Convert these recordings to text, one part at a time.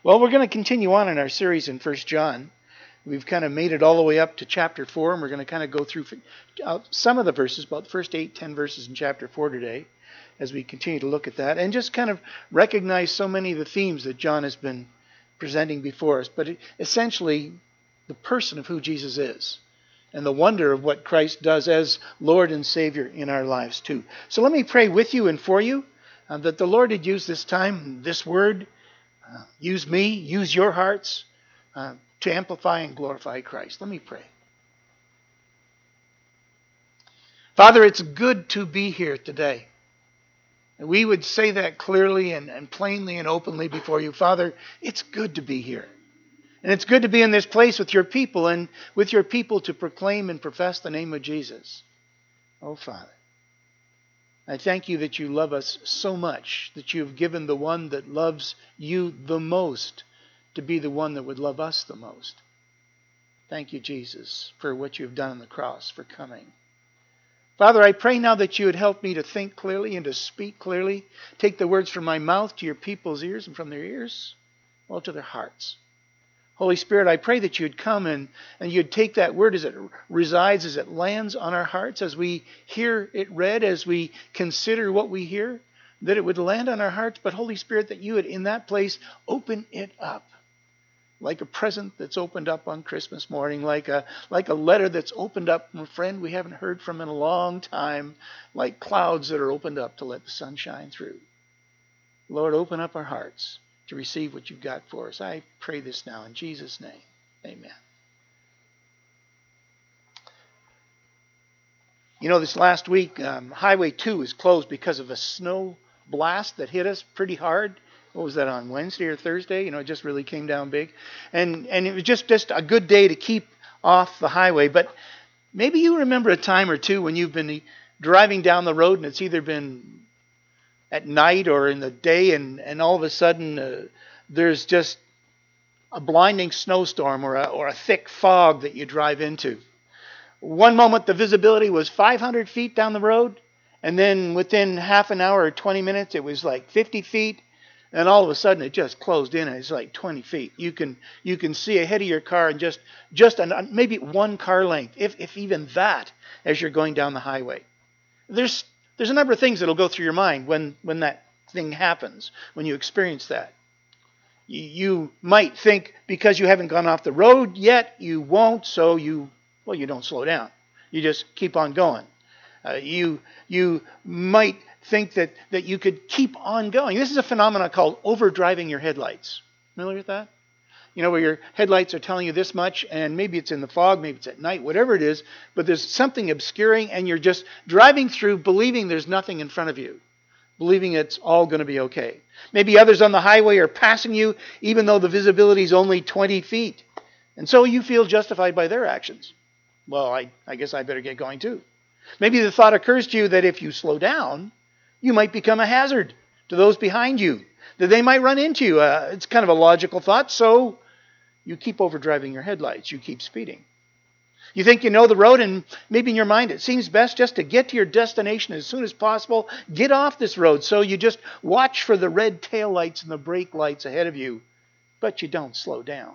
Well, we're going to continue on in our series in First John. We've kind of made it all the way up to chapter 4, and we're going to kind of go through some of the verses, about the first 8-10 verses in chapter 4 today, as we continue to look at that, and just kind of recognize so many of the themes that John has been presenting before us, but essentially the person of who Jesus is, and the wonder of what Christ does as Lord and Savior in our lives too. So let me pray with you and for you, that the Lord would use this time, this word, use me, use your hearts to amplify and glorify Christ. Let me pray. Father, it's good to be here today. And we would say that clearly and plainly and openly before you. Father, it's good to be here. And it's good to be in this place with your people and with your people to proclaim and profess the name of Jesus. Oh, Father, I thank you that you love us so much, that you have given the one that loves you the most to be the one that would love us the most. Thank you, Jesus, for what you have done on the cross, for coming. Father, I pray now that you would help me to think clearly and to speak clearly. Take the words from my mouth to your people's ears and from their ears, well, to their hearts. Holy Spirit, I pray that you'd come and you'd take that word as it resides, as it lands on our hearts, as we hear it read, as we consider what we hear, that it would land on our hearts. But Holy Spirit, that you would in that place open it up, like a present that's opened up on Christmas morning, like a letter that's opened up from a friend we haven't heard from in a long time, like clouds that are opened up to let the sun shine through. Lord, open up our hearts to receive what you've got for us. I pray this now in Jesus' name. Amen. You know, this last week, Highway 2 was closed because of a snow blast that hit us pretty hard. What was that, on Wednesday or Thursday? You know, it just really came down big. And it was just a good day to keep off the highway. But maybe you remember a time or two when you've been driving down the road and it's either been at night or in the day, and all of a sudden there's just a blinding snowstorm or a thick fog that you drive into. One moment the visibility was 500 feet down the road, and then within half an hour or 20 minutes it was like 50 feet, and all of a sudden it just closed in and it's like 20 feet. You can see ahead of your car and just maybe one car length, if even that, as you're going down the highway. There's a number of things that'll go through your mind when that thing happens, when you experience that. You might think because you haven't gone off the road yet, you won't, so you don't slow down. You just keep on going. You might think that you could keep on going. This is a phenomenon called overdriving your headlights. Familiar with that? You know, where your headlights are telling you this much, and maybe it's in the fog, maybe it's at night, whatever it is, but there's something obscuring, and you're just driving through believing there's nothing in front of you, believing it's all going to be okay. Maybe others on the highway are passing you, even though the visibility is only 20 feet. And so you feel justified by their actions. Well, I guess I better get going too. Maybe the thought occurs to you that if you slow down, you might become a hazard to those behind you, that they might run into you. It's kind of a logical thought, so you keep overdriving your headlights. You keep speeding. You think you know the road, and maybe in your mind it seems best just to get to your destination as soon as possible. Get off this road, so you just watch for the red taillights and the brake lights ahead of you, but you don't slow down.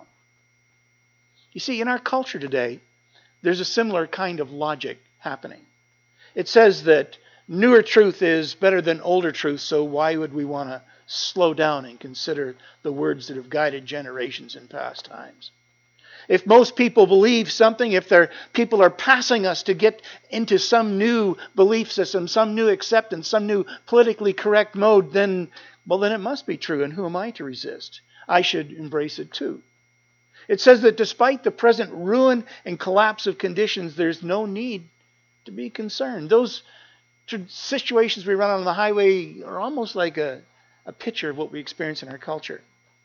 You see, in our culture today, there's a similar kind of logic happening. It says that newer truth is better than older truth, so why would we want to slow down and consider the words that have guided generations in past times? If most people believe something, if people are passing us to get into some new belief system, some new acceptance, some new politically correct mode, then it must be true, and who am I to resist? I should embrace it too. It says that despite the present ruin and collapse of conditions, there's no need to be concerned. Those situations we run on the highway are almost like a picture of what we experience in our culture.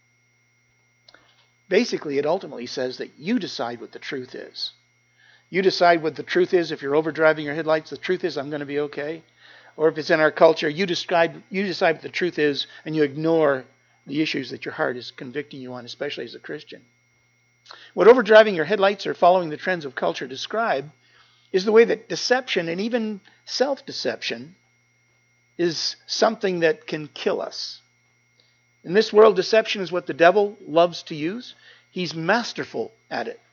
Basically, it ultimately says that you decide what the truth is. You decide what the truth is. If you're overdriving your headlights, the truth is I'm going to be okay. Or if it's in our culture, you decide what the truth is, and you ignore the issues that your heart is convicting you on, especially as a Christian. What overdriving your headlights or following the trends of culture describe is the way that deception and even self-deception is something that can kill us. In this world, deception is what the devil loves to use. He's masterful at it.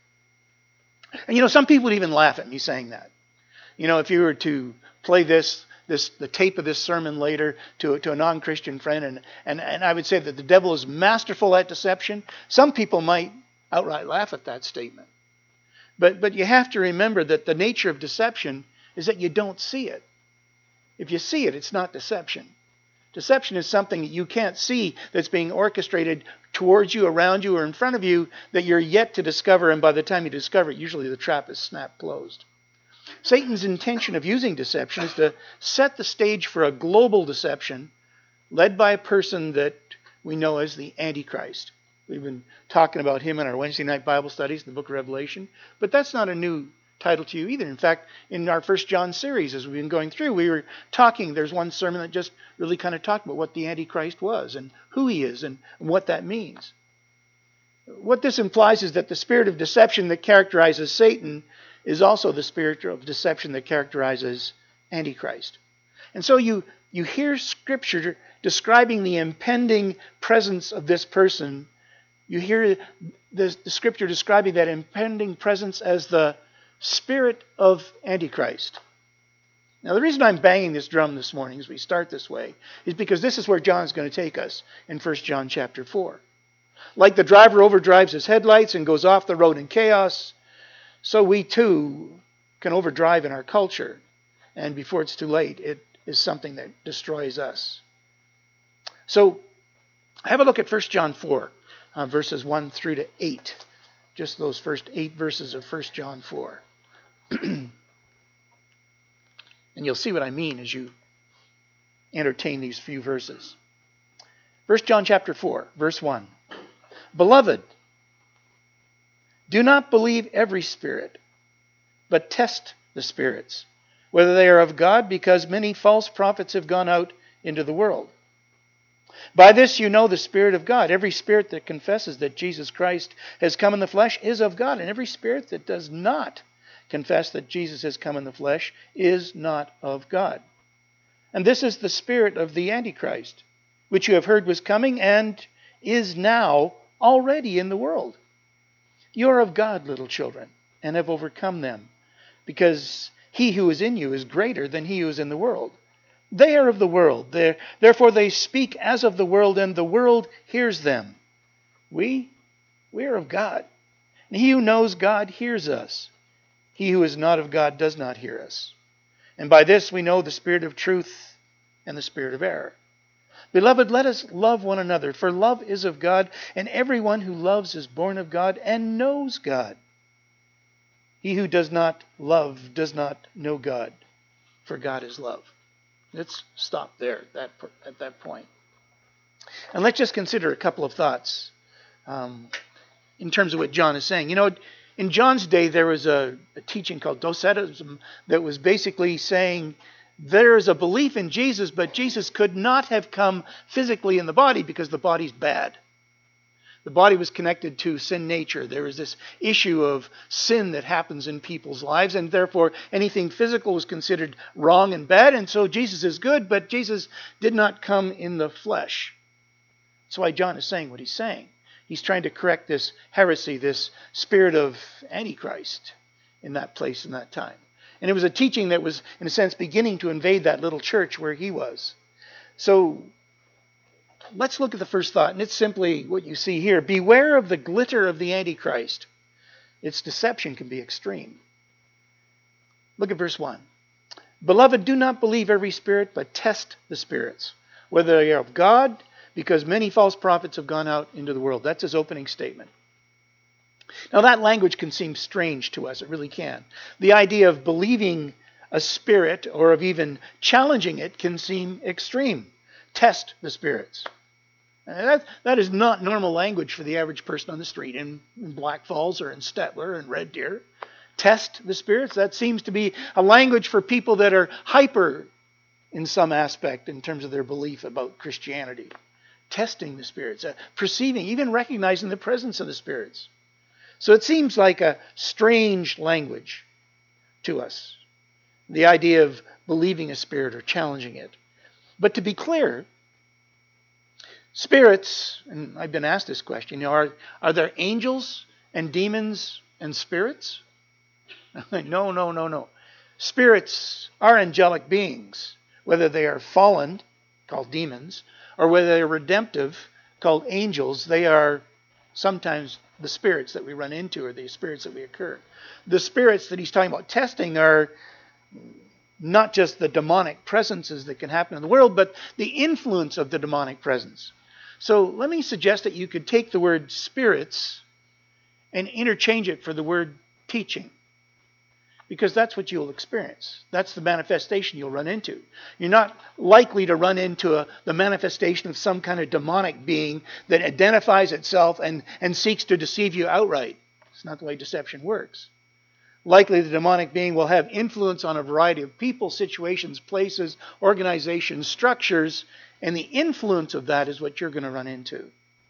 And some people would even laugh at me saying that. If you were to play the tape of this sermon later to a non-Christian friend, and I would say that the devil is masterful at deception, some people might outright laugh at that statement. But you have to remember that the nature of deception is that you don't see it. If you see it, it's not deception. Deception is something that you can't see that's being orchestrated towards you, around you, or in front of you that you're yet to discover, and by the time you discover it, usually the trap is snapped closed. Satan's intention of using deception is to set the stage for a global deception led by a person that we know as the Antichrist. We've been talking about him in our Wednesday night Bible studies in the book of Revelation, but that's not a new title to you either. In fact, in our 1 John series, as we've been going through, we were talking, there's one sermon that just really kind of talked about what the Antichrist was and who he is and what that means. What this implies is that the spirit of deception that characterizes Satan is also the spirit of deception that characterizes Antichrist. And so you hear Scripture describing the impending presence of this person. You hear the Scripture describing that impending presence as the spirit of Antichrist. Now, the reason I'm banging this drum this morning as we start this way is because this is where John is going to take us in 1 John chapter 4. Like the driver overdrives his headlights and goes off the road in chaos, so we too can overdrive in our culture. And before it's too late, it is something that destroys us. So have a look at 1 John 4, verses 1 through to 8. Just those first 8 verses of 1 John 4. And you'll see what I mean as you entertain these few verses. 1 John chapter 4, verse 1. Beloved, do not believe every spirit, but test the spirits, whether they are of God, because many false prophets have gone out into the world. By this you know the Spirit of God. Every spirit that confesses that Jesus Christ has come in the flesh is of God, and every spirit that does not confess that Jesus has come in the flesh is not of God. And this is the spirit of the Antichrist, which you have heard was coming and is now already in the world. You are of God, little children, and have overcome them, because he who is in you is greater than he who is in the world. They are of the world, therefore they speak as of the world, and the world hears them. We are of God, and he who knows God hears us. He who is not of God does not hear us. And by this we know the spirit of truth and the spirit of error. Beloved, let us love one another, for love is of God, and everyone who loves is born of God and knows God. He who does not love does not know God, for God is love. Let's stop there at that point. And let's just consider a couple of thoughts in terms of what John is saying. In John's day, there was a teaching called Docetism that was basically saying there is a belief in Jesus, but Jesus could not have come physically in the body because the body's bad. The body was connected to sin nature. There was this issue of sin that happens in people's lives, and therefore anything physical was considered wrong and bad, and so Jesus is good, but Jesus did not come in the flesh. That's why John is saying what he's saying. He's trying to correct this heresy, this spirit of Antichrist in that place, in that time. And it was a teaching that was, in a sense, beginning to invade that little church where he was. So let's look at the first thought, and it's simply what you see here. Beware of the glitter of the Antichrist. Its deception can be extreme. Look at verse 1. Beloved, do not believe every spirit, but test the spirits, whether they are of God, because many false prophets have gone out into the world. That's his opening statement. Now that language can seem strange to us. It really can. The idea of believing a spirit or of even challenging it can seem extreme. Test the spirits. And that is not normal language for the average person on the street in Black Falls or in Stettler and Red Deer. Test the spirits. That seems to be a language for people that are hyper in some aspect in terms of their belief about Christianity. Testing the spirits, perceiving, even recognizing the presence of the spirits. So it seems like a strange language to us, the idea of believing a spirit or challenging it. But to be clear, Spirits, and I've been asked this question, are there angels and demons and spirits? No, no, no, no. Spirits are angelic beings, whether they are fallen, called demons, or whether they're redemptive, called angels. They are sometimes the spirits that we run into, or the spirits that we occur. The spirits that he's talking about testing are not just the demonic presences that can happen in the world, but the influence of the demonic presence. So let me suggest that you could take the word spirits and interchange it for the word teaching. Because that's what you'll experience. That's the manifestation you'll run into. You're not likely to run into the manifestation of some kind of demonic being that identifies itself and seeks to deceive you outright. It's not the way deception works. Likely the demonic being will have influence on a variety of people, situations, places, organizations, structures, and the influence of that is what you're going to run into.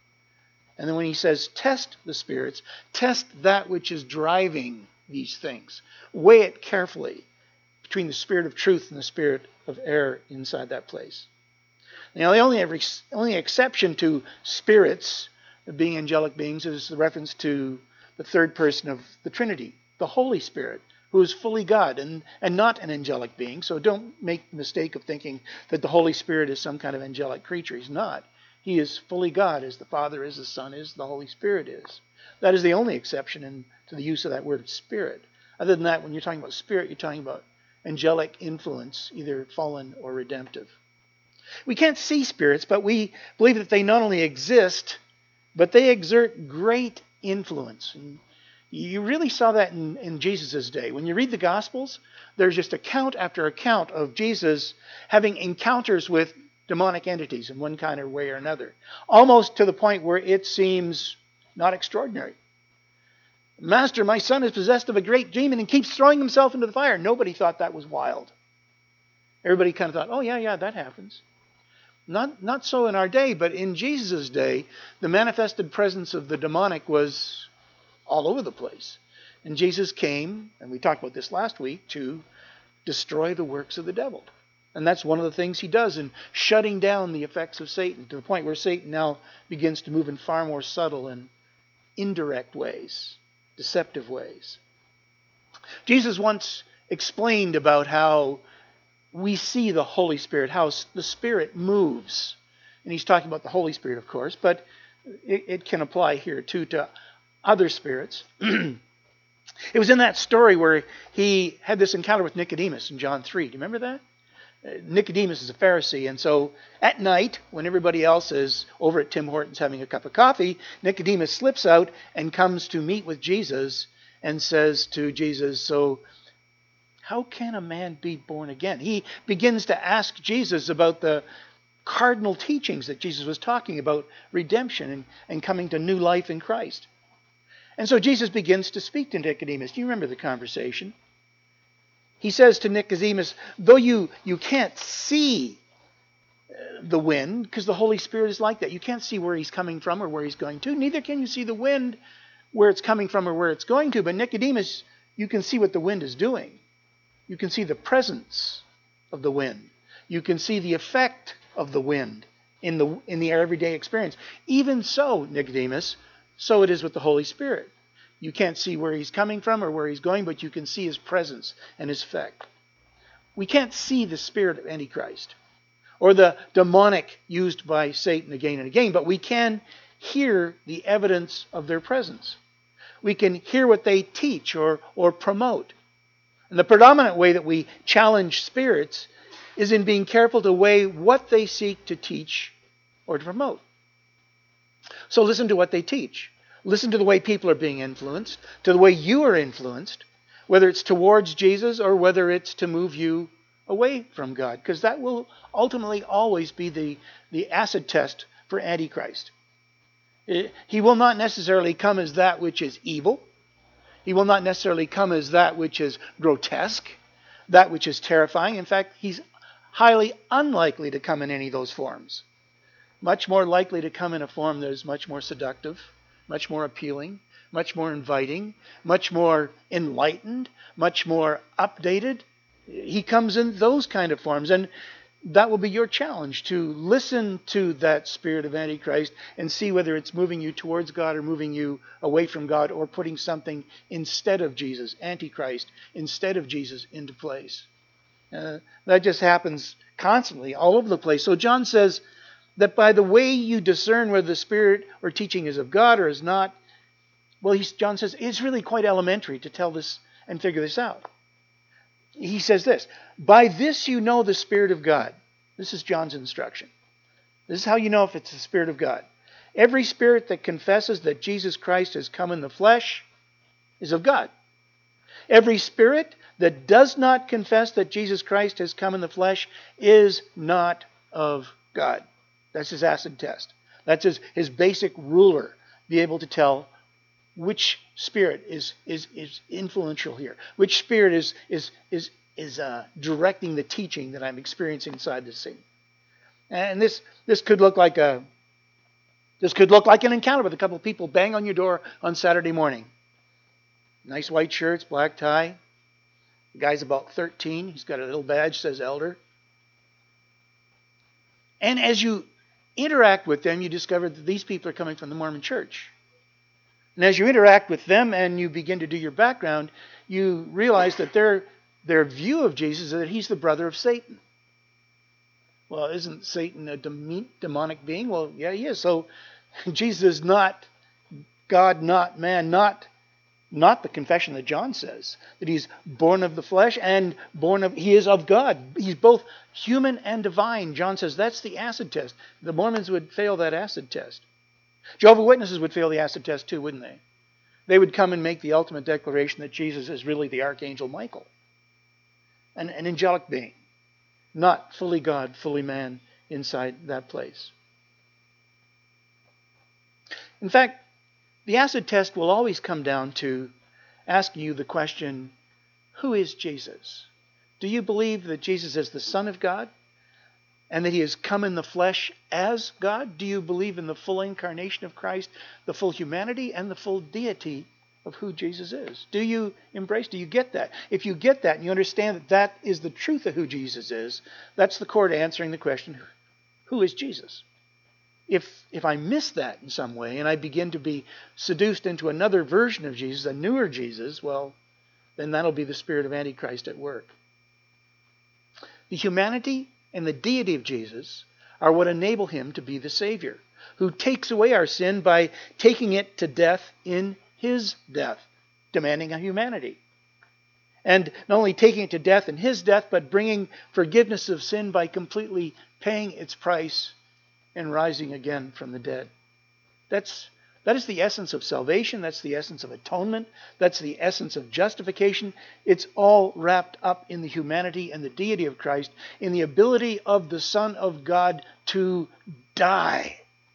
And then when he says test the spirits, test that which is driving these things. Weigh it carefully between the spirit of truth and the spirit of error inside that place. Now, the only exception to spirits being angelic beings is the reference to the third person of the Trinity, the Holy Spirit, who is fully God and not an angelic being. So don't make the mistake of thinking that the Holy Spirit is some kind of angelic creature. He's not. He is fully God, as the Father is, the Son is, the Holy Spirit is. That is the only exception to the use of that word spirit. Other than that, when you're talking about spirit, you're talking about angelic influence, either fallen or redemptive. We can't see spirits, but we believe that they not only exist, but they exert great influence. And you really saw that in Jesus' day. When you read the Gospels, there's just account after account of Jesus having encounters with demonic entities in one kind of way or another, almost to the point where it seems not extraordinary. Master, my son is possessed of a great demon and keeps throwing himself into the fire. Nobody thought that was wild. Everybody kind of thought, oh yeah, that happens. Not so in our day, but in Jesus' day, the manifested presence of the demonic was all over the place. And Jesus came, and we talked about this last week, to destroy the works of the devil. And that's one of the things he does in shutting down the effects of Satan, to the point where Satan now begins to move in far more subtle and indirect ways, deceptive ways. Jesus once explained about how we see the Holy Spirit, how the Spirit moves. And he's talking about the Holy Spirit, of course, but it can apply here too to other spirits. It was in that story where he had this encounter with Nicodemus in John 3. Do you remember that? Nicodemus is a Pharisee, and so at night, when everybody else is over at Tim Hortons having a cup of coffee, Nicodemus slips out and comes to meet with Jesus and says to Jesus, so how can a man be born again? He begins to ask Jesus about the cardinal teachings that Jesus was talking about, redemption and coming to new life in Christ. And so Jesus begins to speak to Nicodemus. Do you remember the conversation? He says to Nicodemus, though you can't see the wind, because the Holy Spirit is like that. You can't see where he's coming from or where he's going to. Neither can you see the wind, where it's coming from or where it's going to. But Nicodemus, you can see what the wind is doing. You can see the presence of the wind. You can see the effect of the wind in the everyday experience. Even so, Nicodemus, so it is with the Holy Spirit. You can't see where he's coming from or where he's going, but you can see his presence and his effect. We can't see the spirit of Antichrist or the demonic used by Satan again and again, but we can hear the evidence of their presence. We can hear what they teach or promote. And the predominant way that we challenge spirits is in being careful to weigh what they seek to teach or to promote. So listen to what they teach. Listen to the way people are being influenced, to the way you are influenced, whether it's towards Jesus or whether it's to move you away from God, because that will ultimately always be the acid test for Antichrist. He will not necessarily come as that which is evil. He will not necessarily come as that which is grotesque, that which is terrifying. In fact, he's highly unlikely to come in any of those forms. Much more likely to come in a form that is much more seductive, much more appealing, much more inviting, much more enlightened, much more updated. He comes in those kind of forms. And that will be your challenge, to listen to that spirit of Antichrist and see whether it's moving you towards God or moving you away from God, or putting something instead of Jesus, Antichrist, instead of Jesus, into place. That just happens constantly all over the place. So John says that by the way you discern whether the spirit or teaching is of God or is not, well, John says it's really quite elementary to tell this and figure this out. He says this, by this you know the Spirit of God. This is John's instruction. This is how you know if it's the Spirit of God. Every spirit that confesses that Jesus Christ has come in the flesh is of God. Every spirit that does not confess that Jesus Christ has come in the flesh is not of God. That's his acid test. That's his basic ruler. Be able to tell which spirit is influential here. Which spirit is directing the teaching that I'm experiencing inside this thing. And this could look like an encounter with a couple of people bang on your door on Saturday morning. Nice white shirts, black tie. The guy's about 13. He's got a little badge that says elder. And as you interact with them, you discover that these people are coming from the Mormon Church. And as you interact with them and you begin to do your background, you realize that their view of Jesus is that he's the brother of Satan. Well, isn't Satan a demonic being? Well, yeah, he is. So Jesus is not God, not man, not the confession that John says, that he's born of the flesh and he is of God. He's both human and divine. John says that's the acid test. The Mormons would fail that acid test. Jehovah's Witnesses would fail the acid test too, wouldn't they? They would come and make the ultimate declaration that Jesus is really the Archangel Michael, an angelic being, not fully God, fully man inside that place. In fact, the acid test will always come down to asking you the question, who is Jesus? Do you believe that Jesus is the Son of God and that he has come in the flesh as God? Do you believe in the full incarnation of Christ, the full humanity and the full deity of who Jesus is? Do you get that? If you get that and you understand that that is the truth of who Jesus is, that's the core to answering the question, who is Jesus? If I miss that in some way and I begin to be seduced into another version of Jesus, a newer Jesus, well, then that'll be the spirit of Antichrist at work. The humanity and the deity of Jesus are what enable him to be the Savior, who takes away our sin by taking it to death in his death, demanding a humanity. And not only taking it to death in his death, but bringing forgiveness of sin by completely paying its price and rising again from the dead. That is the essence of salvation. That's the essence of atonement. That's the essence of justification. It's all wrapped up in the humanity and the deity of Christ, in the ability of the Son of God to die.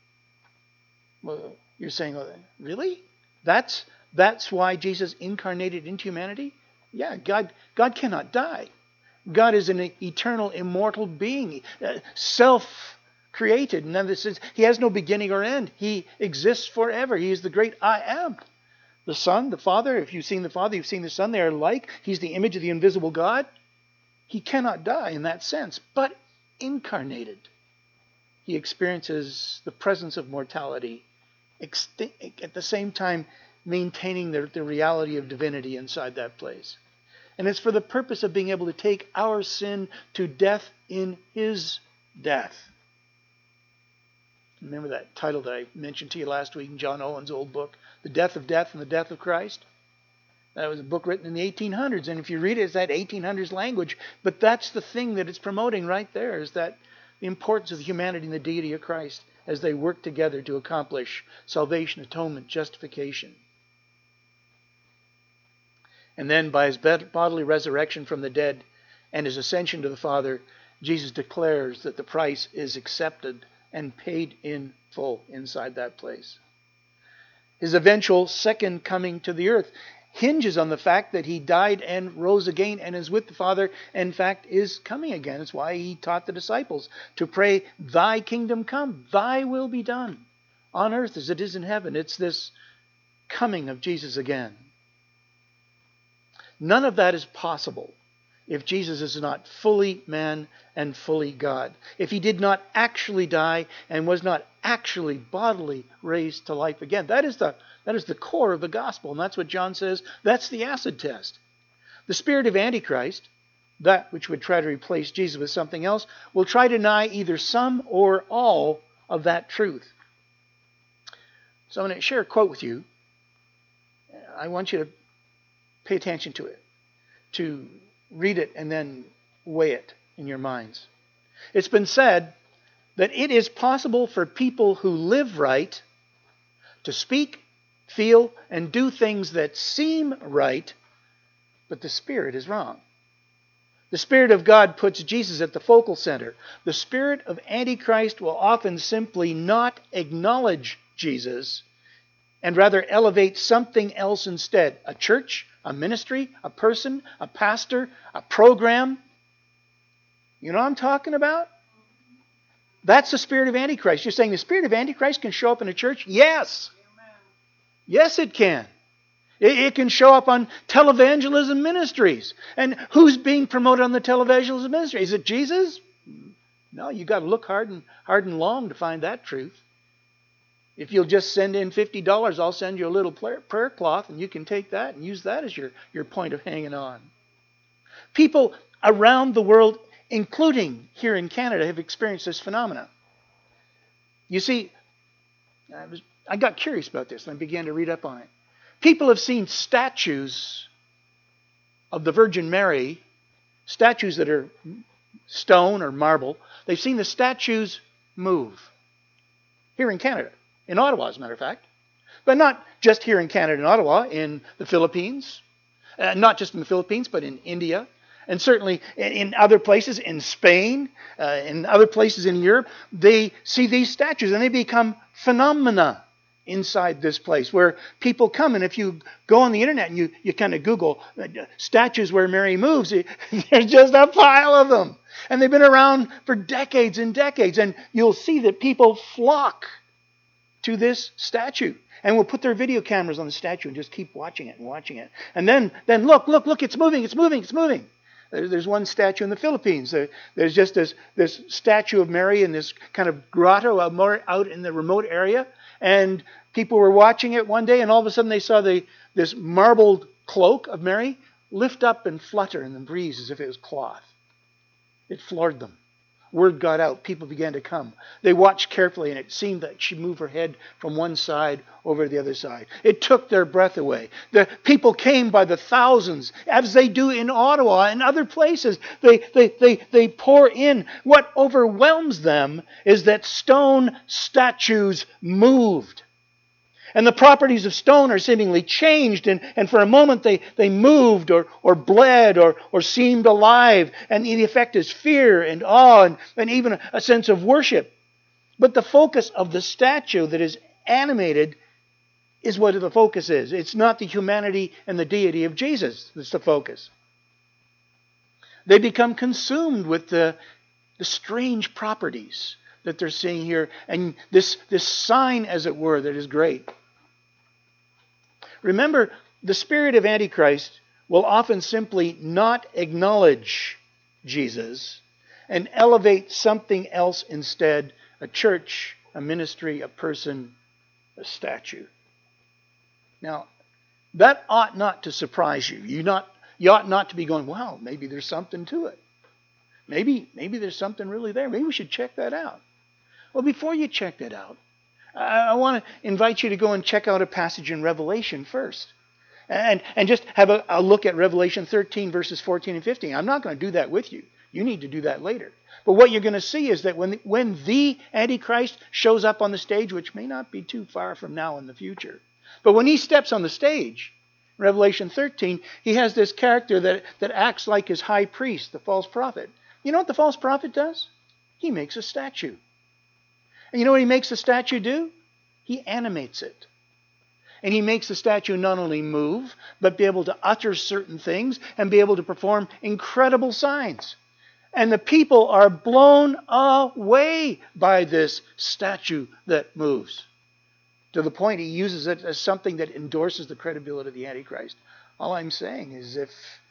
Well, you're saying, oh, really? That's why Jesus incarnated into humanity? Yeah, God cannot die. God is an eternal, immortal being, self-created. And then this is, he has no beginning or end. He exists forever. He is the great I am. The Son, the Father, if you've seen the Father, you've seen the Son, they are alike. He's the image of the invisible God. He cannot die in that sense, but incarnated. He experiences the presence of mortality, at the same time maintaining the reality of divinity inside that place. And it's for the purpose of being able to take our sin to death in his death. Remember that title that I mentioned to you last week in John Owen's old book, The Death of Death and the Death of Christ? That was a book written in the 1800s, and if you read it, it's that 1800s language. But that's the thing that it's promoting right there, is that the importance of the humanity and the deity of Christ as they work together to accomplish salvation, atonement, justification. And then by his bodily resurrection from the dead and his ascension to the Father, Jesus declares that the price is accepted and paid in full inside that place. His eventual second coming to the earth hinges on the fact that he died and rose again and is with the Father, and in fact is coming again. It's why he taught the disciples to pray, thy kingdom come, thy will be done on earth as it is in heaven. It's this coming of Jesus again. None of that is possible if Jesus is not fully man and fully God. If he did not actually die and was not actually bodily raised to life again. That is the core of the gospel, and that's what John says. That's the acid test. The spirit of Antichrist, that which would try to replace Jesus with something else, will try to deny either some or all of that truth. So I'm going to share a quote with you. I want you to pay attention to it, to read it and then weigh it in your minds. It's been said that it is possible for people who live right to speak, feel, and do things that seem right, but the spirit is wrong. The Spirit of God puts Jesus at the focal center. The spirit of Antichrist will often simply not acknowledge Jesus and rather elevate something else instead. A church, a ministry, a person, a pastor, a program. You know what I'm talking about? That's the spirit of Antichrist. You're saying the spirit of Antichrist can show up in a church? Yes. Yes, it can. It can show up on televangelism ministries. And who's being promoted on the televangelism ministry? Is it Jesus? No, you've got to look hard and long to find that truth. If you'll just send in $50, I'll send you a little prayer cloth, and you can take that and use that as your point of hanging on. People around the world, including here in Canada, have experienced this phenomenon. You see, I got curious about this, and I began to read up on it. People have seen statues of the Virgin Mary, statues that are stone or marble. They've seen the statues move here in Canada, in Ottawa, as a matter of fact. But not just here in Canada and Ottawa, in the Philippines. Not just in the Philippines, but in India. And certainly in other places, in Spain, in other places in Europe. They see these statues and they become phenomena inside this place where people come. And if you go on the internet and you kind of Google statues where Mary moves, there's just a pile of them. And they've been around for decades and decades. And you'll see that people flock to this statue and will put their video cameras on the statue and just keep watching it and watching it. And then look, it's moving. There's one statue in the Philippines. There's just this statue of Mary in this kind of grotto out in the remote area. And people were watching it one day, and all of a sudden they saw this marbled cloak of Mary lift up and flutter in the breeze as if it was cloth. It floored them. Word got out. People began to come. They watched carefully, and it seemed that she moved her head from one side over to the other side. It took their breath away. The people came by the thousands, as they do in Ottawa and other places. They pour in. What overwhelms them is that stone statues moved. And the properties of stone are seemingly changed, and for a moment they moved or bled or seemed alive, and the effect is fear and awe and even a sense of worship. But the focus of the statue that is animated is what the focus is. It's not the humanity and the deity of Jesus that's the focus. They become consumed with the strange properties that they're seeing here, and this sign, as it were, that is great. Remember, the spirit of Antichrist will often simply not acknowledge Jesus and elevate something else instead: a church, a ministry, a person, a statue. Now, that ought not to surprise you. You ought not to be going, wow, maybe there's something to it. Maybe there's something really there. Maybe we should check that out. Well, before you check that out, I want to invite you to go and check out a passage in Revelation first. And just have a look at Revelation 13, verses 14 and 15. I'm not going to do that with you. You need to do that later. But what you're going to see is that when the Antichrist shows up on the stage, which may not be too far from now in the future, but when he steps on the stage, Revelation 13, he has this character that acts like his high priest, the false prophet. You know what the false prophet does? He makes a statue. And you know what he makes the statue do? He animates it. And he makes the statue not only move, but be able to utter certain things and be able to perform incredible signs. And the people are blown away by this statue that moves. To the point he uses it as something that endorses the credibility of the Antichrist. All I'm saying is if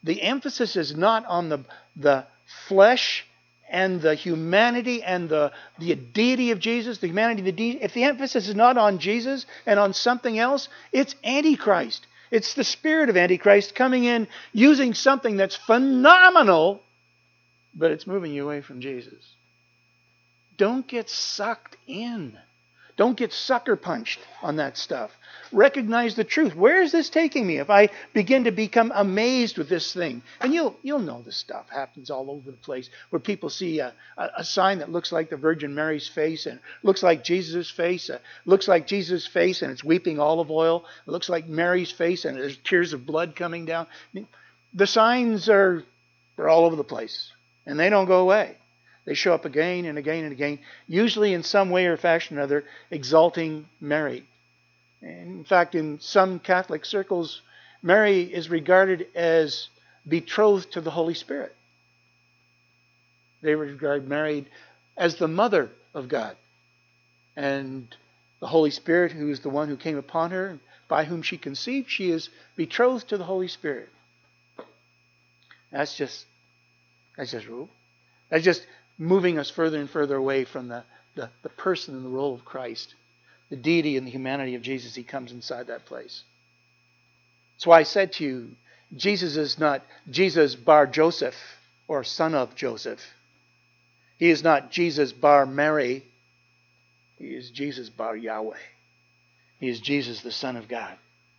the emphasis is not on the flesh and the humanity and the deity of Jesus, the humanity, the deity. If the emphasis is not on Jesus and on something else, it's Antichrist. It's the spirit of Antichrist coming in using something that's phenomenal, but it's moving you away from Jesus. Don't get sucked in. Don't get sucker punched on that stuff. Recognize the truth. Where is this taking me if I begin to become amazed with this thing? And you'll know this stuff happens all over the place where people see a sign that looks like the Virgin Mary's face and looks like Jesus' face, looks like Jesus' face and it's weeping olive oil. It looks like Mary's face and there's tears of blood coming down. The signs they're all over the place and they don't go away. They show up again and again and again, usually in some way or fashion or other, exalting Mary. In fact, in some Catholic circles, Mary is regarded as betrothed to the Holy Spirit. They regard Mary as the mother of God. And the Holy Spirit, who is the one who came upon her, by whom she conceived, she is betrothed to the Holy Spirit. That's just rule. That's just moving us further and further away from the person and the role of Christ. The deity and the humanity of Jesus, he comes inside that place. That's why I said to you, Jesus is not Jesus bar Joseph or son of Joseph. He is not Jesus bar Mary. He is Jesus bar Yahweh. He is Jesus, the Son of God.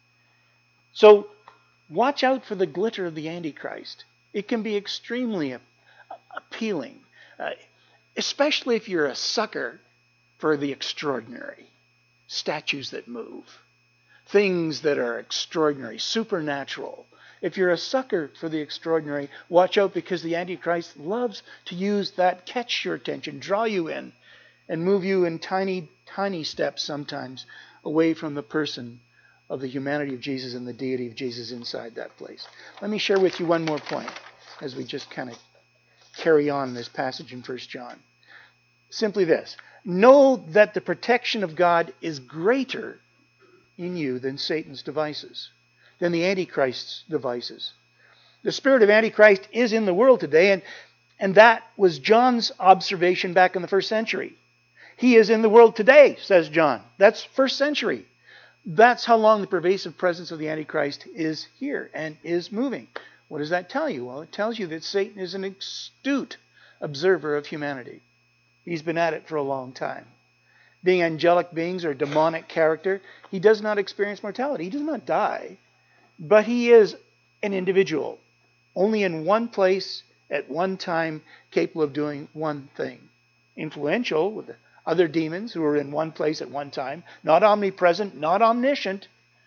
So watch out for the glitter of the Antichrist. It can be extremely appealing, especially if you're a sucker for the extraordinary. Statues that move, things that are extraordinary, supernatural. If you're a sucker for the extraordinary, watch out, because the Antichrist loves to use that, catch your attention, draw you in, and move you in tiny, tiny steps sometimes away from the person of the humanity of Jesus and the deity of Jesus inside that place. Let me share with you one more point as we just kind of carry on this passage in 1 John. Simply this. Know that the protection of God is greater in you than Satan's devices, than the Antichrist's devices. The spirit of Antichrist is in the world today, and that was John's observation back in the first century. He is in the world today, says John. That's first century. That's how long the pervasive presence of the Antichrist is here and is moving. What does that tell you? Well, it tells you that Satan is an astute observer of humanity. He's been at it for a long time. Being angelic beings or demonic character, he does not experience mortality. He does not die. But he is an individual, only in one place at one time, capable of doing one thing. Influential with the other demons who are in one place at one time, not omnipresent, not omniscient,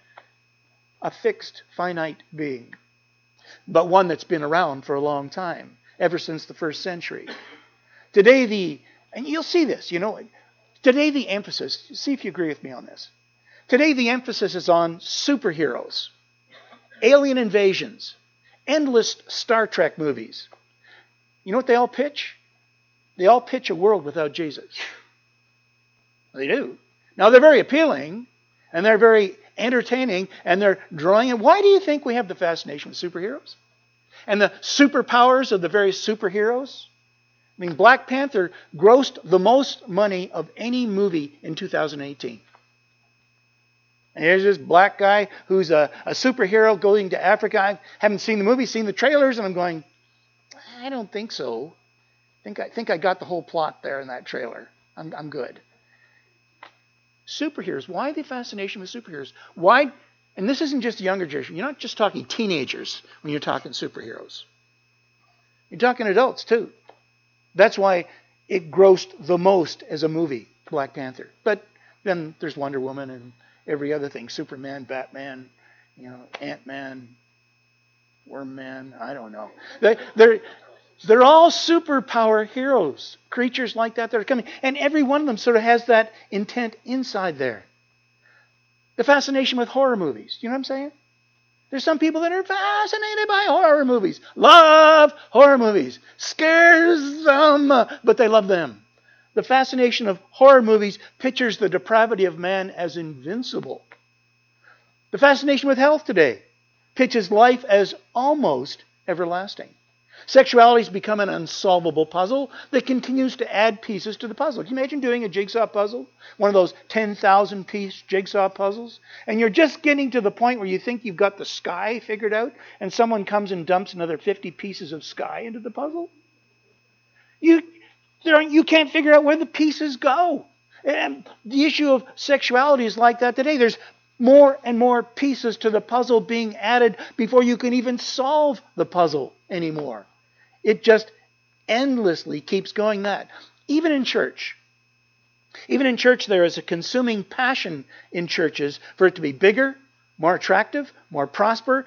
a fixed, finite being, but one that's been around for a long time, ever since the first century. Today, and you'll see this, today the emphasis, see if you agree with me on this. Today the emphasis is on superheroes, alien invasions, endless Star Trek movies. You know what they all pitch? They all pitch a world without Jesus. They do. Now they're very appealing, and they're very entertaining, and they're drawing in. Why do you think we have the fascination with superheroes? And the superpowers of the various superheroes? I mean, Black Panther grossed the most money of any movie in 2018. And here's this black guy who's a superhero going to Africa. I haven't seen the movie, seen the trailers, and I'm going, I don't think so. I think I got the whole plot there in that trailer. I'm good. Superheroes. Why the fascination with superheroes? Why? And this isn't just a younger generation. You're not just talking teenagers when you're talking superheroes. You're talking adults too. That's why it grossed the most as a movie, Black Panther. But then there's Wonder Woman and every other thing. Superman, Batman, Ant-Man, Worm-Man, I don't know. They're all superpower heroes, creatures like that are coming. And every one of them sort of has that intent inside there. The fascination with horror movies. You know what I'm saying? There's some people that are fascinated by horror movies. Love horror movies. Scares them, but they love them. The fascination of horror movies pictures the depravity of man as invincible. The fascination with health today pictures life as almost everlasting. Sexuality has become an unsolvable puzzle that continues to add pieces to the puzzle. Can you imagine doing a jigsaw puzzle? One of those 10,000 piece jigsaw puzzles? And you're just getting to the point where you think you've got the sky figured out, and someone comes and dumps another 50 pieces of sky into the puzzle? You can't figure out where the pieces go. And the issue of sexuality is like that today. There's more and more pieces to the puzzle being added before you can even solve the puzzle anymore. It just endlessly keeps going that. Even in church. Even in church, there is a consuming passion in churches for it to be bigger, more attractive, more prosperous,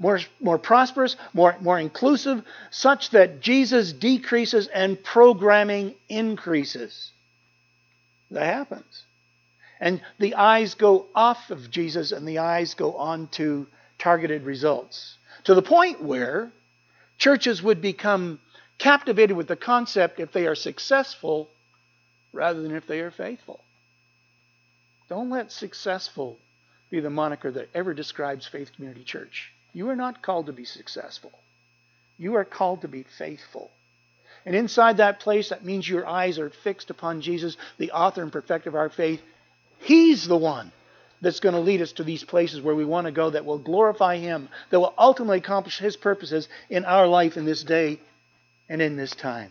more inclusive, such that Jesus decreases and programming increases. That happens. And the eyes go off of Jesus and the eyes go on to targeted results. To the point where churches would become captivated with the concept if they are successful rather than if they are faithful. Don't let successful be the moniker that ever describes Faith Community Church. You are not called to be successful. You are called to be faithful. And inside that place, that means your eyes are fixed upon Jesus, the author and perfecter of our faith. He's the one that's going to lead us to these places where we want to go, that will glorify Him, that will ultimately accomplish His purposes in our life in this day and in this time.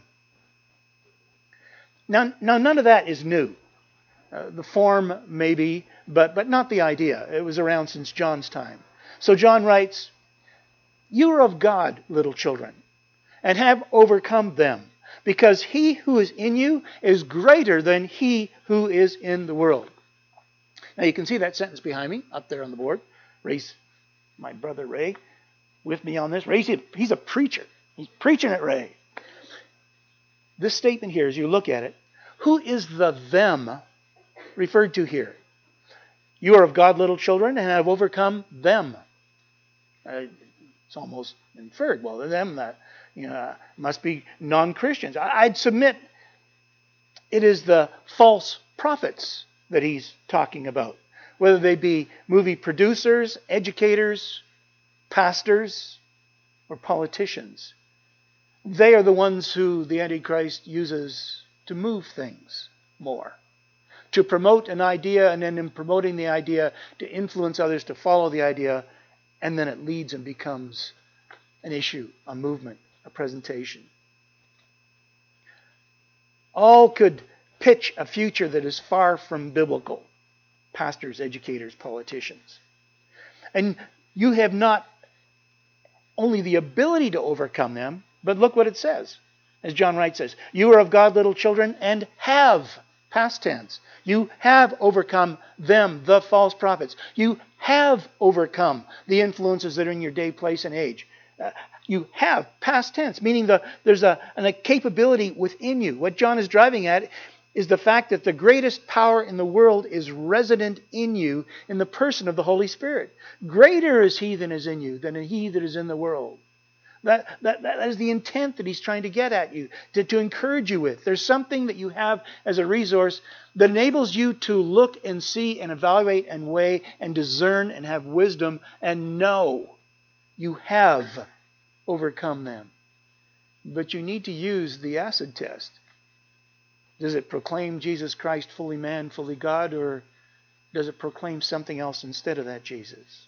Now none of that is new. The form maybe, but not the idea. It was around since John's time. So John writes, "You are of God, little children, and have overcome them, because He who is in you is greater than he who is in the world." Now you can see that sentence behind me, up there on the board. Ray's, my brother Ray, with me on this. Ray's he's a preacher. He's preaching at Ray. This statement here, as you look at it, who is the them referred to here? You are of God, little children, and have overcome them. It's almost inferred. Well, them that must be non-Christians. I'd submit it is the false prophets that he's talking about, whether they be movie producers, educators, pastors, or politicians. They are the ones who the Antichrist uses to move things more, to promote an idea, and then in promoting the idea, to influence others to follow the idea, and then it leads and becomes an issue, a movement, a presentation. All could pitch a future that is far from biblical. Pastors, educators, politicians. And you have not only the ability to overcome them, but look what it says. As John Wright says, you are of God, little children, and have, past tense. You have overcome them, the false prophets. You have overcome the influences that are in your day, place, and age. You have, past tense, meaning there's a capability within you. What John is driving at is the fact that the greatest power in the world is resident in you in the person of the Holy Spirit. Greater is He that is in you than he that is in the world. That is the intent that he's trying to get at you, to encourage you with. There's something that you have as a resource that enables you to look and see and evaluate and weigh and discern and have wisdom and know you have overcome them. But you need to use the acid test. Does it proclaim Jesus Christ fully man, fully God, or does it proclaim something else instead of that Jesus?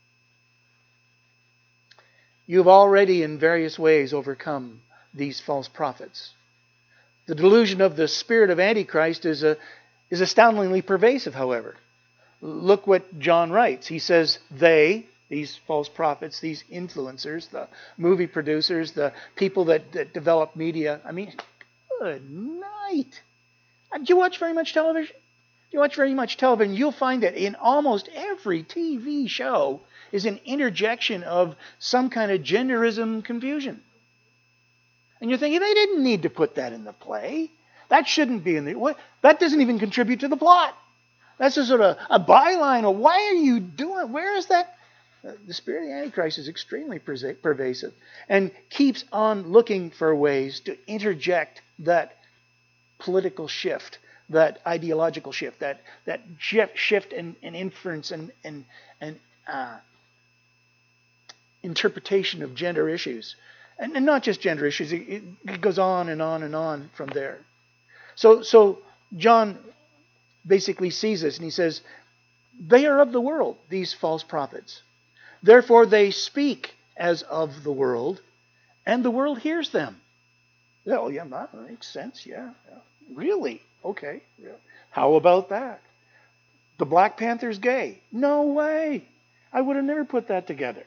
You've already in various ways overcome these false prophets. The delusion of the spirit of Antichrist is astoundingly pervasive, however. Look what John writes. He says, these false prophets, these influencers, the movie producers, the people that develop media. I mean, good night. Do you watch very much television? If you watch very much television, you'll find that in almost every TV show is an interjection of some kind of genderism confusion. And you're thinking, they didn't need to put that in the play. That shouldn't be in the... That doesn't even contribute to the plot. That's just sort of a byline. Or why are you doing... Where is that? The spirit of the Antichrist is extremely pervasive and keeps on looking for ways to interject that political shift, that ideological shift, that shift in inference and interpretation of gender issues And not just gender issues. It goes on and on and on from there. So John basically sees this and he says, they are of the world, these false prophets. Therefore they speak as of the world, and the world hears them. Oh, yeah, that makes sense. Yeah. Really? Okay. Yeah. How about that? The Black Panther's gay? No way. I would have never put that together.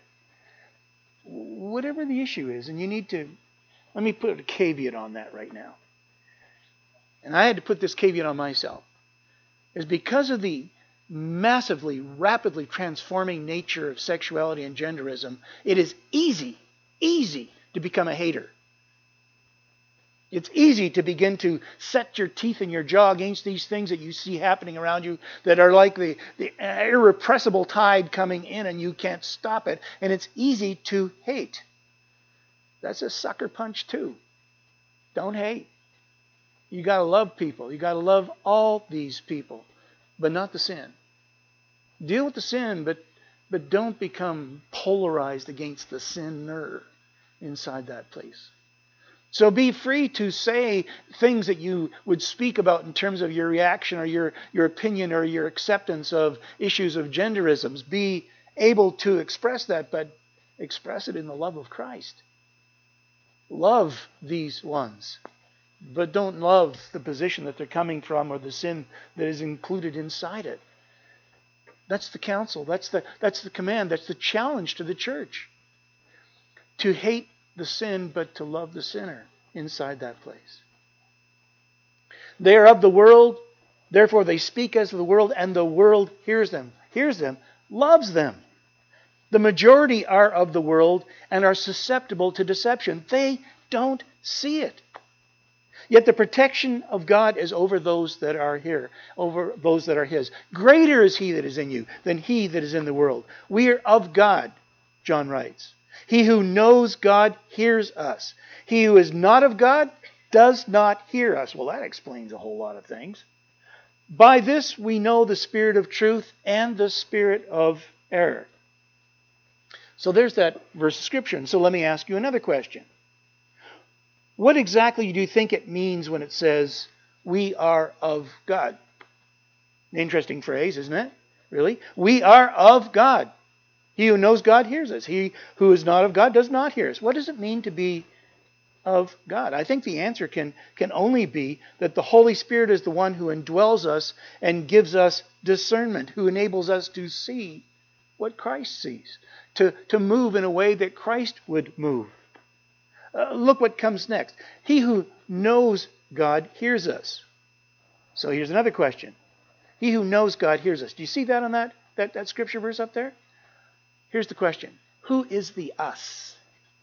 Whatever the issue is, and you need to, let me put a caveat on that right now. And I had to put this caveat on myself. Is because of the massively, rapidly transforming nature of sexuality and genderism, it is easy to become a hater. It's easy to begin to set your teeth in your jaw against these things that you see happening around you that are like the irrepressible tide coming in and you can't stop it. And it's easy to hate. That's a sucker punch too. Don't hate. You got to love people. You got to love all these people, but not the sin. Deal with the sin, but don't become polarized against the sinner inside that place. So be free to say things that you would speak about in terms of your reaction or your opinion or your acceptance of issues of genderisms. Be able to express that, but express it in the love of Christ. Love these ones, but don't love the position that they're coming from or the sin that is included inside it. That's the counsel. That's the command. That's the challenge to the church. To hate the sin, but to love the sinner inside that place. They are of the world, therefore they speak as of the world, and the world hears them, loves them. The majority are of the world and are susceptible to deception. They don't see it. Yet the protection of God is over those that are here, over those that are His. Greater is He that is in you than he that is in the world. We are of God, John writes. He who knows God hears us. He who is not of God does not hear us. Well, that explains a whole lot of things. By this we know the spirit of truth and the spirit of error. So there's that verse of Scripture. And so let me ask you another question. What exactly do you think it means when it says, we are of God? An interesting phrase, isn't it? Really? We are of God. He who knows God hears us. He who is not of God does not hear us. What does it mean to be of God? I think the answer can only be that the Holy Spirit is the one who indwells us and gives us discernment, who enables us to see what Christ sees, to move in a way that Christ would move. Look what comes next. He who knows God hears us. So here's another question. He who knows God hears us. Do you see that on that scripture verse up there? Here's the question. Who is the us?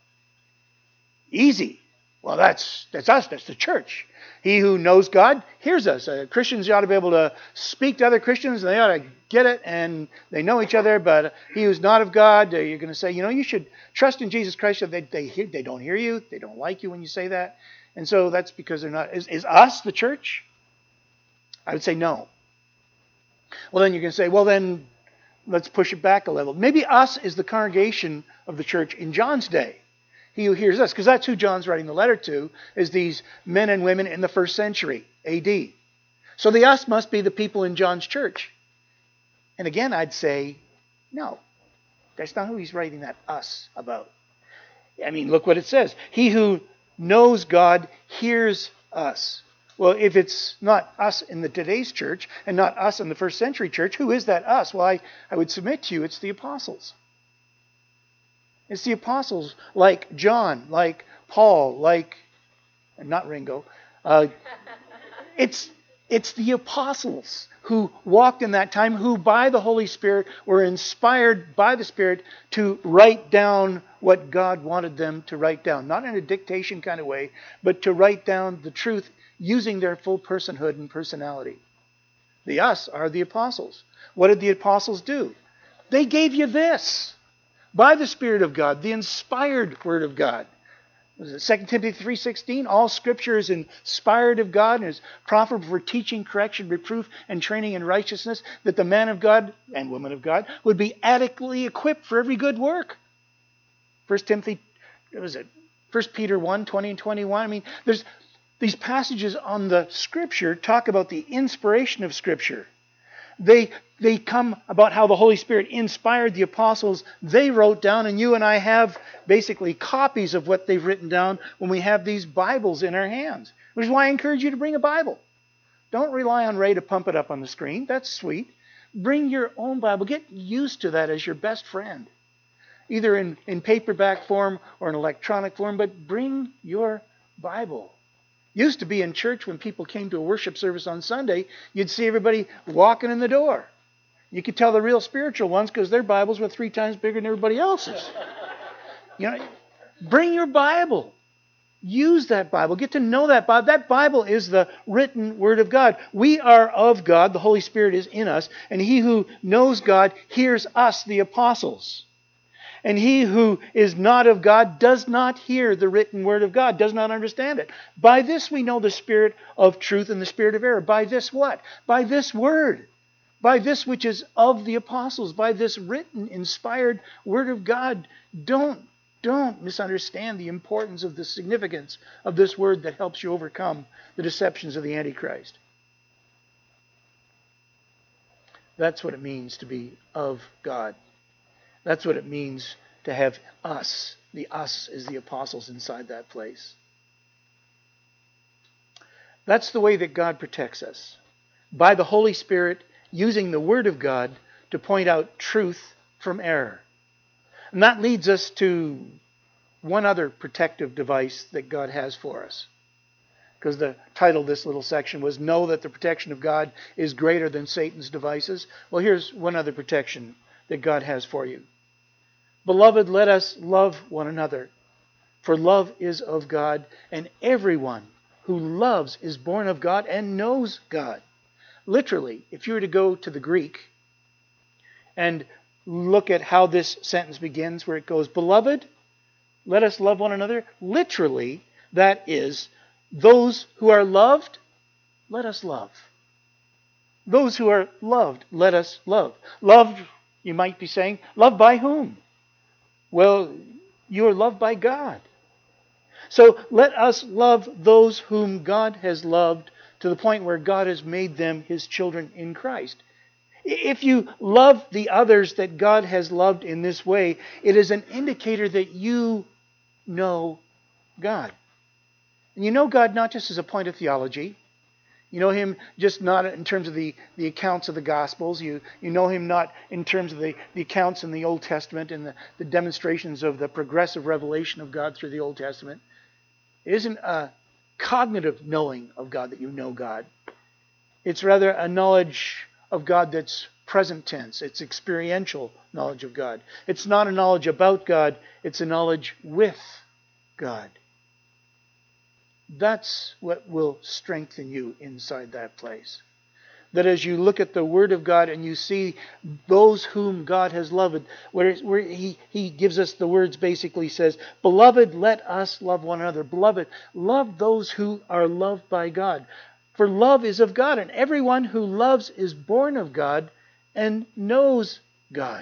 Easy. Well, that's us. That's the church. He who knows God hears us. Christians ought to be able to speak to other Christians, and they ought to get it, and they know each other. But he who's not of God, you're going to say, you should trust in Jesus Christ. So they don't hear you. They don't like you when you say that. And so that's because they're not. Is us the church? I would say no. Well, then you're going to say, well, then let's push it back a level. Maybe us is the congregation of the church in John's day. He who hears us, because that's who John's writing the letter to, is these men and women in the 1st century AD. So the us must be the people in John's church. And again, I'd say, no, that's not who he's writing that us about. I mean, look what it says. He who knows God hears us. Well, if it's not us in the today's church and not us in the 1st century church, who is that us? Well, I would submit to you, it's the apostles. It's the apostles like John, like Paul, not Ringo. It's the apostles who walked in that time, who by the Holy Spirit were inspired by the Spirit to write down what God wanted them to write down. Not in a dictation kind of way, but to write down the truth using their full personhood and personality. The us are the apostles. What did the apostles do? They gave you this. By the Spirit of God, the inspired Word of God. 2 Timothy 3:16, all Scripture is inspired of God and is profitable for teaching, correction, reproof, and training in righteousness, that the man of God and woman of God would be adequately equipped for every good work. 1 Timothy 1 Peter 1, 20 and 21. I mean, there's these passages on the Scripture talk about the inspiration of Scripture. They come about how the Holy Spirit inspired the apostles. They wrote down, and you and I have basically copies of what they've written down when we have these Bibles in our hands. Which is why I encourage you to bring a Bible. Don't rely on Ray to pump it up on the screen. That's sweet. Bring your own Bible. Get used to that as your best friend. Either in paperback form or in electronic form, but bring your Bible. Used to be in church when people came to a worship service on Sunday, you'd see everybody walking in the door. You could tell the real spiritual ones because their Bibles were 3 times bigger than everybody else's. Bring your Bible. Use that Bible. Get to know that Bible. That Bible is the written Word of God. We are of God. The Holy Spirit is in us. And he who knows God hears us, the apostles. And he who is not of God does not hear the written Word of God, does not understand it. By this we know the spirit of truth and the spirit of error. By this what? By this Word. By this which is of the apostles. By this written, inspired Word of God. Don't misunderstand the importance of the significance of this Word that helps you overcome the deceptions of the Antichrist. That's what it means to be of God. That's what it means to have us. The us is the apostles inside that place. That's the way that God protects us. By the Holy Spirit using the Word of God to point out truth from error. And that leads us to one other protective device that God has for us. Because the title of this little section was Know that the protection of God is greater than Satan's devices. Well, here's one other protection that God has for you. Beloved, let us love one another, for love is of God, and everyone who loves is born of God and knows God. Literally, if you were to go to the Greek and look at how this sentence begins, where it goes, Beloved, let us love one another. Literally, that is, those who are loved, let us love. Those who are loved, let us love. Loved, you might be saying, loved by whom? Well, you are loved by God. So let us love those whom God has loved to the point where God has made them His children in Christ. If you love the others that God has loved in this way, it is an indicator that you know God. And you know God not just as a point of theology. You know Him just not in terms of the accounts of the Gospels. You know Him not in terms of the accounts in the Old Testament and the demonstrations of the progressive revelation of God through the Old Testament. It isn't a cognitive knowing of God that you know God. It's rather a knowledge of God that's present tense. It's experiential knowledge of God. It's not a knowledge about God. It's a knowledge with God. That's what will strengthen you inside that place. That as you look at the Word of God and you see those whom God has loved, where He gives us the words, basically says, Beloved, let us love one another. Beloved, love those who are loved by God. For love is of God, and everyone who loves is born of God and knows God.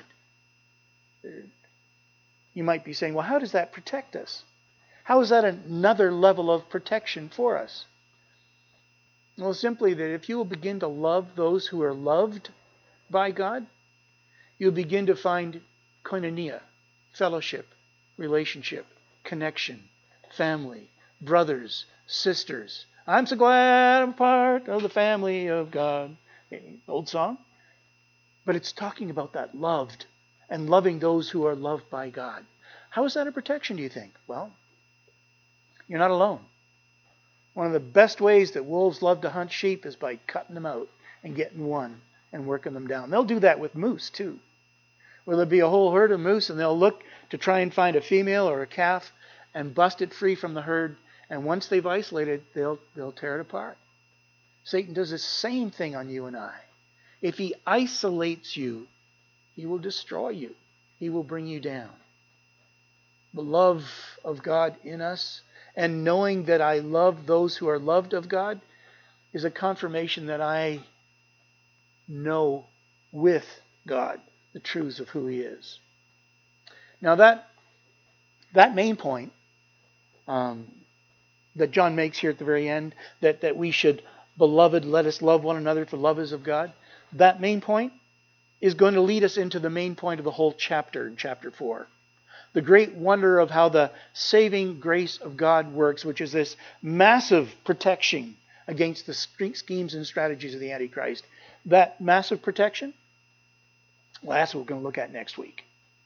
You might be saying, well, how does that protect us? How is that another level of protection for us? Well, simply that if you will begin to love those who are loved by God, you'll begin to find koinonia, fellowship, relationship, connection, family, brothers, sisters. I'm so glad I'm part of the family of God. Old song. But it's talking about that loved and loving those who are loved by God. How is that a protection, do you think? Well, you're not alone. One of the best ways that wolves love to hunt sheep is by cutting them out and getting one and working them down. They'll do that with moose too. Where there'll be a whole herd of moose and they'll look to try and find a female or a calf and bust it free from the herd. And once they've isolated, they'll tear it apart. Satan does the same thing on you and I. If he isolates you, he will destroy you. He will bring you down. The love of God in us and knowing that I love those who are loved of God is a confirmation that I know with God the truths of who He is. Now that main point um, that John makes here at the very end, that we should, beloved, let us love one another, for love is of God. That main point is going to lead us into the main point of the whole chapter in chapter 4. The great wonder of how the saving grace of God works, which is this massive protection against the schemes and strategies of the Antichrist. That massive protection, well, that's what we're going to look at next week.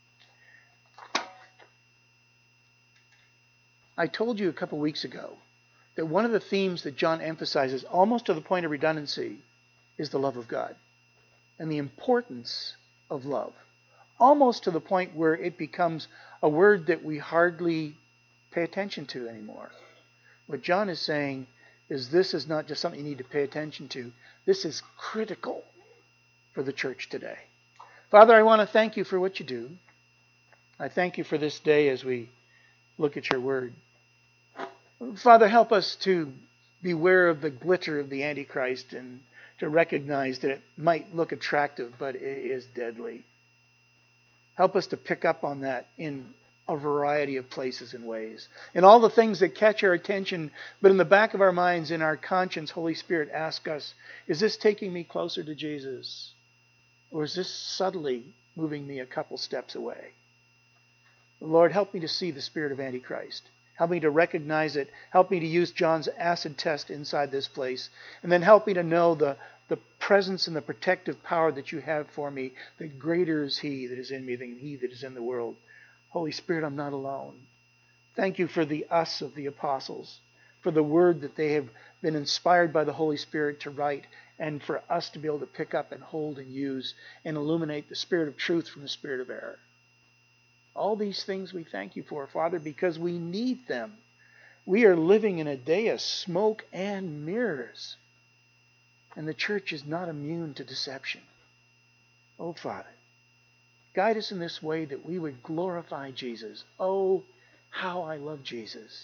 I told you a couple weeks ago that one of the themes that John emphasizes, almost to the point of redundancy, is the love of God and the importance of love, almost to the point where it becomes a word that we hardly pay attention to anymore. What John is saying is this is not just something you need to pay attention to. This is critical for the church today. Father, I want to thank you for what you do. I thank you for this day as we look at your word. Father, help us to beware of the glitter of the Antichrist and to recognize that it might look attractive, but it is deadly. Help us to pick up on that in a variety of places and ways. In all the things that catch our attention, but in the back of our minds, in our conscience, Holy Spirit, ask us, is this taking me closer to Jesus? Or is this subtly moving me a couple steps away? Lord, help me to see the spirit of Antichrist. Help me to recognize it. Help me to use John's acid test inside this place. And then help me to know the presence and the protective power that you have for me, that greater is he that is in me than he that is in the world. Holy Spirit, I'm not alone. Thank you for the us of the apostles, for the word that they have been inspired by the Holy Spirit to write, and for us to be able to pick up and hold and use and illuminate the spirit of truth from the spirit of error. All these things we thank you for, Father, because we need them. We are living in a day of smoke and mirrors, and the church is not immune to deception. Oh, Father, guide us in this way that we would glorify Jesus. Oh, how I love Jesus.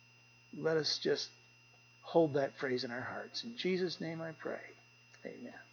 Let us just hold that phrase in our hearts. In Jesus' name I pray. Amen.